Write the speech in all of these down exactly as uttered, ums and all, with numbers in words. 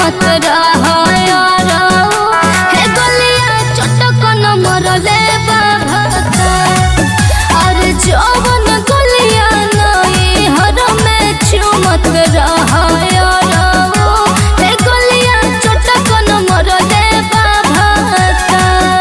चुमत रहाया रहो हे गलिया चटकन मरले बाभता अरे जवन गलिया नई हर में चुमत रहाया रहो हे गलिया चटकन मरले बाभता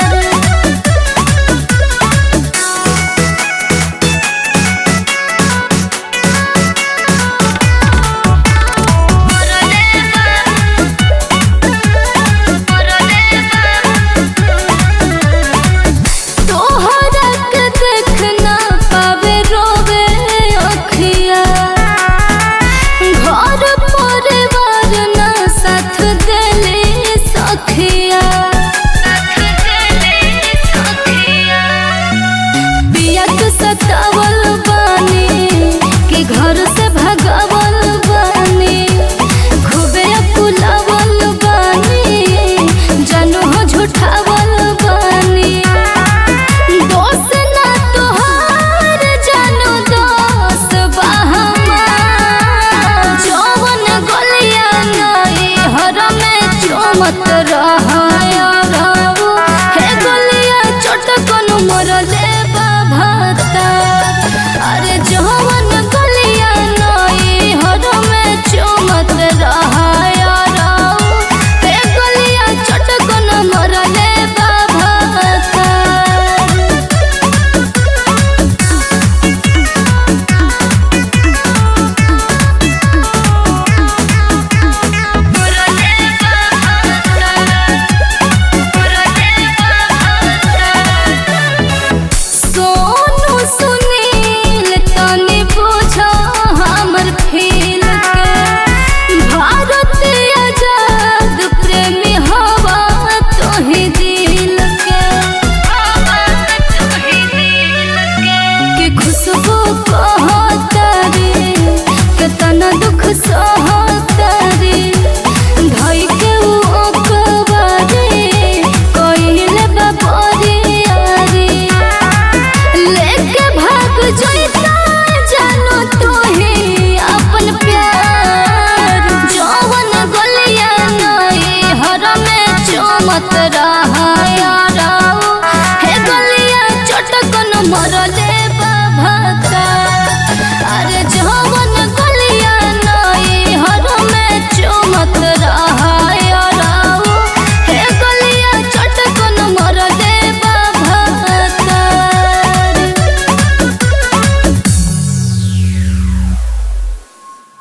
घर से भगवल बानी खूबे पुलावल बानी जानू हो झूठावल बानी दोस्त ना तोहार जानू दोस्त बहमा जवन गलिया नई हर में चुमत रहाया रहो हे गलिया चटकन मरले बाभता अरे जवन चुमत रहाया रहो हे गलिया चटकन मरले बाभता सोनू सुनील तनी पूछो हमर फील खुशबू को तारे के तना दुख सो